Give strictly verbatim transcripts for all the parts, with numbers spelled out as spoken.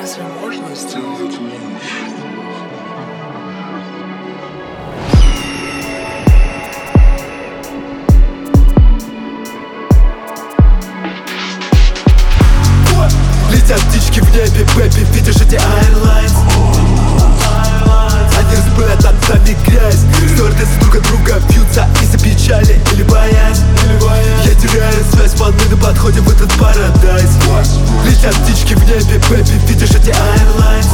Разве можно сделать лучше? Летят птички в небе, бэби, видишь эти Airlines? Они распылят от нами грязь. Стюардессы друг от друга бьются из-за печали или боязнь. Я теряю связь, мы на подходе в этот парадайз. Летят птички в небе, бэби, видишь эти Airlines?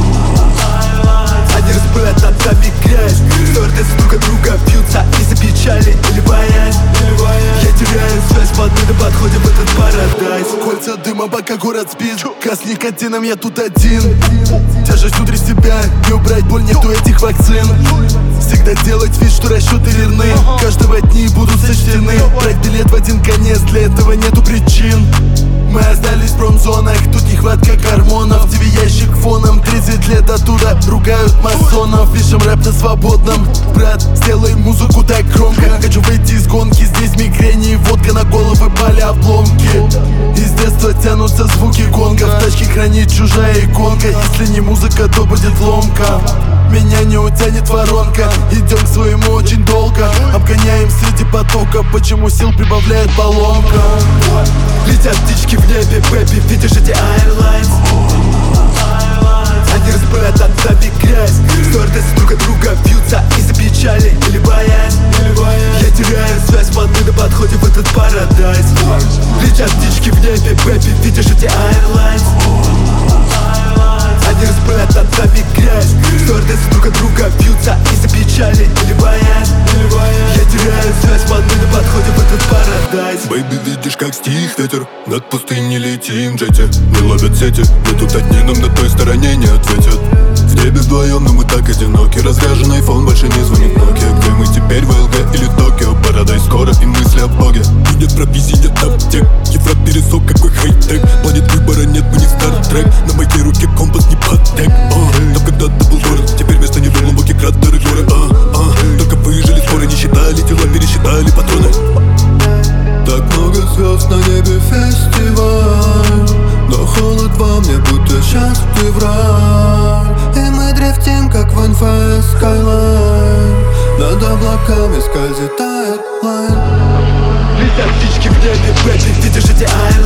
Они распылят от нами грязь. Стюардессы друг от друга бьются из-за печали или боязнь. Я теряю связь, мы на подходе в этот парадайз. Кольца дыма, пока город спит. Газ никотином, я тут один. Тяжесть внутри себя, не убрать боль, нету этих вакцин. Всегда делать вид, что расчеты верны. Каждого дни будут сочтены. Брать билет в один конец, для этого нету причин. Мы остались в промзонах, тут нехватка гормонов. Ти ви-ящик фоном, тридцать лет оттуда ругают масонов. Пишем рэп на свободном. Брат, сделай музыку так громко. Хочу выйти из гонки, здесь мигрени и водка на головы, пали обломки. Из детства тянутся звуки гонга. В тачке хранит чужая иконка. Если не музыка, то будет ломка. Меня не утянет воронка. Идем к своему очень долго. Обгоняем среди потока. Почему сил прибавляет поломка? Летят птички в небе, бэби, видишь эти Airlines? Они распылят от нами грязь. Стюардессы друг от друга бьются из-за печали или боязнь. Я теряю связь, мы на подходе в этот парадайз. Летят птички в небе, бэби, видишь эти Airlines? Они распылят от нами грязь. Стюардессы друг от друга бьются из-за печали или боязнь. Я теряю связь, мы на подходе в этот парадайз. Бэйби, видишь, как стих ветер. Над пустыней летим, джете. Не ловят сети, мы тут одни, нам на той стороне не ответят. В небе вдвоем, но мы так одиноки. Разряжен айфон, больше не звонит Nokia. Где мы теперь, в эл гэ или Токио? Парадайз скоро и мысли о Боге. И нет провизии, нет аптек. Европа пересок, какой хай-тек. Планет выбора нет, мы не Стартрек. На моей руке компас, не патек. а, Там когда-то был город, теперь вместо него глубокие кратеры горы. а, а, Только выжили скоро, не считали тела, пересчитали патроны. Так много звезд на небе, фестиваль. Но холод во мне, будто сейчас ты враг. И мы дрифтим, как в эн эф эс Skyline. Над облаками скользит тайтлайн. Летят птички в небе, бэби, видишь эти Airlines?